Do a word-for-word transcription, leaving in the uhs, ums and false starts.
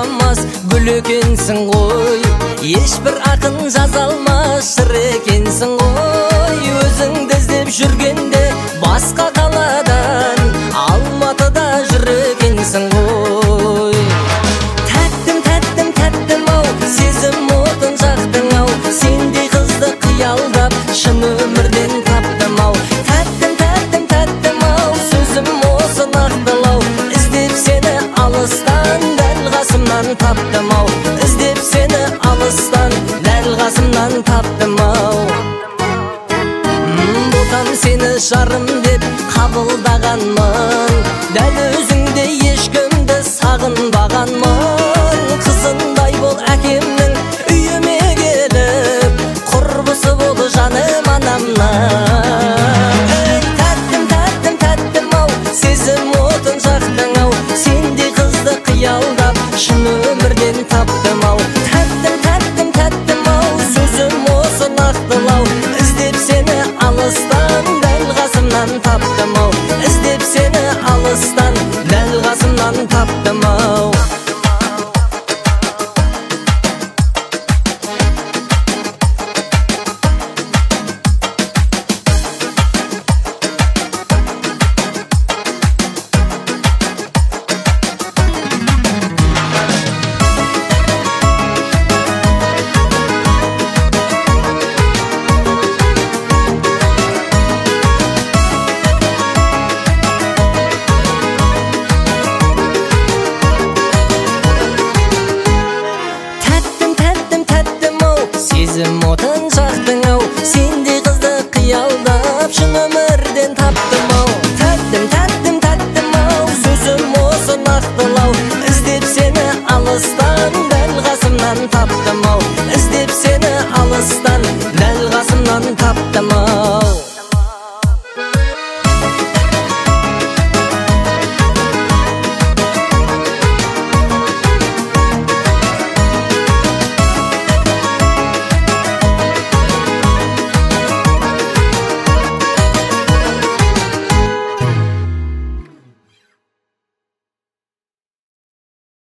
тарамас гүл екенсің ғой, ешбір ақын жаза алмас жыр екенсің ғой. Өзіңді іздеп жүргенде басқа қаладан Алматыда жүр екенсің ғой. Тәттім, тәттім, тәттім ау, сезім отын жақтың ау, сендей қызды қиялдап шын өмірден таптым ау. Тәттім, тәттім, тәттім ау, сөзім осы нақтылау, іздеп сені алыстан дәл қасымнан таптым ау. Іздеп сені алыстан дәл қасымнан таптым ау. Ботам сені жарым деп қабылдағанмын, дәл өзіңде ешкімді сағынбағанмын. Қызындай бол әкемнің үйіме келіп, құрбысы бол жаным анамнан. Тәттім, тәттім, тәттім ау, сезім отын жақтың ау, сендей қызды қиялдап шын өмірден таптым ау. Тәттім, тәттім, тәттім ау, сөзім осы нақтылау, іздеп сені алыстан дәл қасымнан таптым ау. Іздеп сені алыстан дәл қасымнан таптым ау. Сезім отын жақтың ау, сендей қызды қиялдап шын өмірден таптым ау. Тәттім, тәттім, тәттім ау, сөзім осы нақтылау,